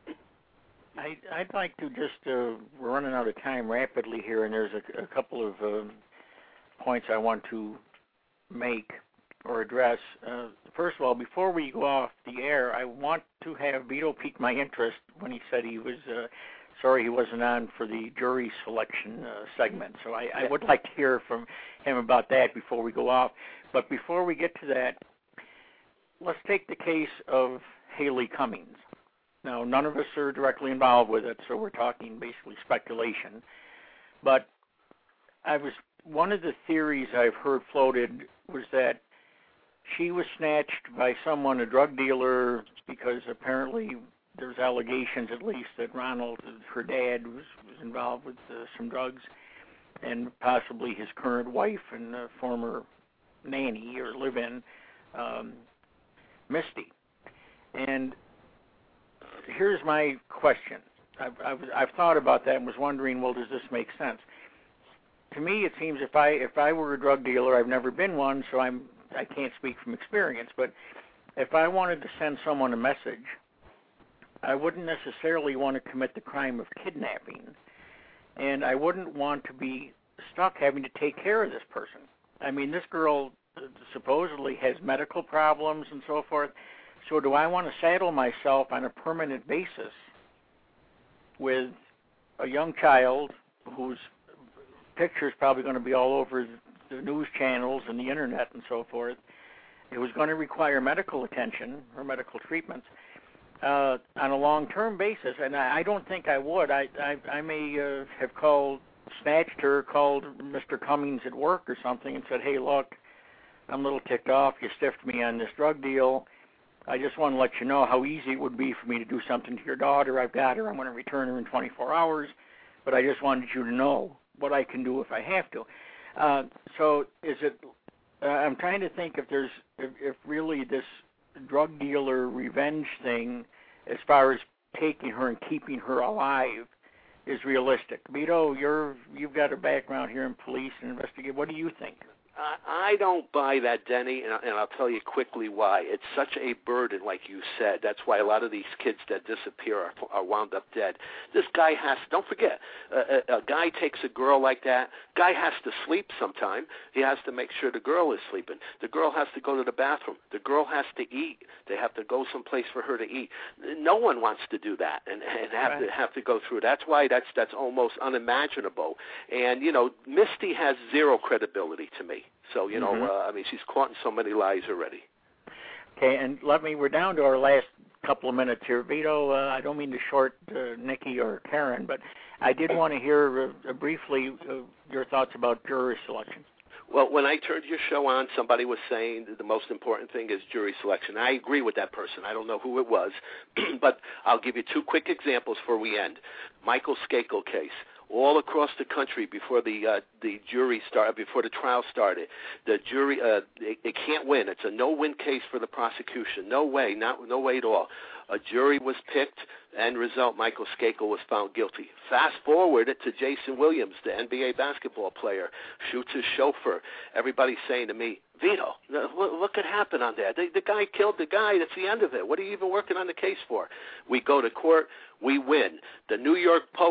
I, I'd like to just, uh, we're running out of time rapidly here, and there's a, a couple of uh, points I want to make or address. Uh, first of all, before we go off the air, I want to have Vito pique my interest when he said he was uh, sorry he wasn't on for the jury selection uh, segment. So I, I would like to hear from him about that before we go off. But before we get to that, let's take the case of Haley Cummings. Now, none of us are directly involved with it, so we're talking basically speculation. But I was one of the theories I've heard floated was that she was snatched by someone, a drug dealer, because apparently there's allegations, at least, that Ronald, her dad, was, was involved with uh, some drugs, and possibly his current wife and uh, former nanny or live-in, um, Misty. And here's my question. I've, I've, I've thought about that and was wondering, well, does this make sense? To me, it seems if I if I were a drug dealer, I've never been one, so I'm I can't speak from experience, but if I wanted to send someone a message, I wouldn't necessarily want to commit the crime of kidnapping, and I wouldn't want to be stuck having to take care of this person. I mean, this girl supposedly has medical problems and so forth, so do I want to saddle myself on a permanent basis with a young child whose picture is probably going to be all over the news channels and the internet and so forth, it was going to require medical attention or medical treatments uh, on a long-term basis, and I, I don't think I would. I I, I may uh, have called, snatched her, called Mister Cummings at work or something and said, hey, look, I'm a little ticked off. You stiffed me on this drug deal. I just want to let you know how easy it would be for me to do something to your daughter. I've got her. I'm going to return her in twenty-four hours, but I just wanted you to know what I can do if I have to. Uh, so is it, uh, I'm trying to think if there's, if, if really this drug dealer revenge thing, as far as taking her and keeping her alive, is realistic. Vito, you're, you've got a background here in police and investigate. What do you think? I don't buy that, Denny, and I'll tell you quickly why. It's such a burden, like you said. That's why a lot of these kids that disappear are, are wound up dead. This guy has, don't forget, a, a guy takes a girl like that. Guy has to sleep sometime. He has to make sure the girl is sleeping. The girl has to go to the bathroom. The girl has to eat. They have to go someplace for her to eat. No one wants to do that and, and have right. to have to go through. That's why that's that's almost unimaginable. And, you know, Misty has zero credibility to me. So, you know, mm-hmm. uh, I mean, she's caught in so many lies already. Okay, and let me, we're down to our last couple of minutes here. Vito, uh, I don't mean to short uh, Nikki or Karen, but I did want to hear uh, briefly uh, your thoughts about jury selection. Well, when I turned your show on, somebody was saying that the most important thing is jury selection. I agree with that person. I don't know who it was, but I'll give you two quick examples before we end. Michael Skakel case. All across the country before the uh, the jury started, before the trial started, the jury uh, it, it can't win. It's a no-win case for the prosecution. No way, not no way at all. A jury was picked, end result, Michael Skakel was found guilty. Fast forward to Jason Williams, the N B A basketball player, shoots his chauffeur. Everybody's saying to me, Vito, what could happen on that? The, the guy killed the guy. That's the end of it. What are you even working on the case for? We go to court. We win. The New York Post,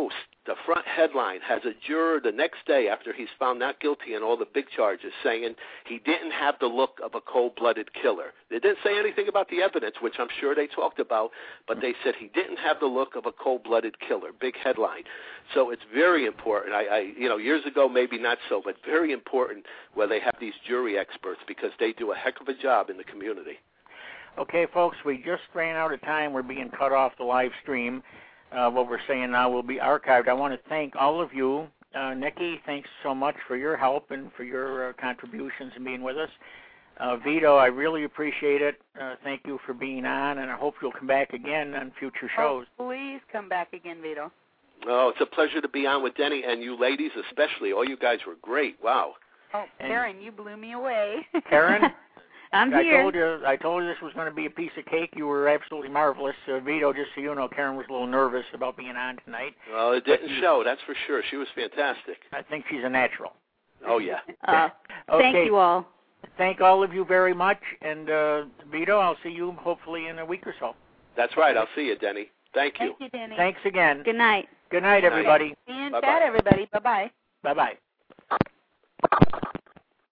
the front headline has a juror the next day after he's found not guilty on all the big charges saying he didn't have the look of a cold-blooded killer. They didn't say anything about the evidence, which I'm sure they talked about, but they said he didn't have the look of a cold-blooded killer. Big headline. So it's very important. I, I, you know, years ago maybe not so, but very important where they have these jury experts because they do a heck of a job in the community. Okay, folks, we just ran out of time. We're being cut off the live stream. Uh, what we're saying now will be archived. I want to thank all of you. Uh, Nikki, thanks so much for your help and for your uh, contributions and being with us. Uh, Vito, I really appreciate it. Uh, thank you for being on, and I hope you'll come back again on future shows. Oh, please come back again, Vito. Oh, it's a pleasure to be on with Denny, and you ladies especially. All you guys were great. Wow. Oh, Karen, and you blew me away. Karen? I'm I here. told you, I told you this was going to be a piece of cake. You were absolutely marvelous. Uh, Vito, just so you know, Karen was a little nervous about being on tonight. Well, it didn't show, that's for sure. She was fantastic. I think she's a natural. Oh, yeah. Uh, okay. Thank you all. Thank all of you very much. And, uh, Vito, I'll see you hopefully in a week or so. That's right. I'll see you, Denny. Thank you. Thank you, Denny. Thanks again. Good night. Good night, everybody. Be in Bye-bye. chat, everybody. Bye-bye. Bye-bye.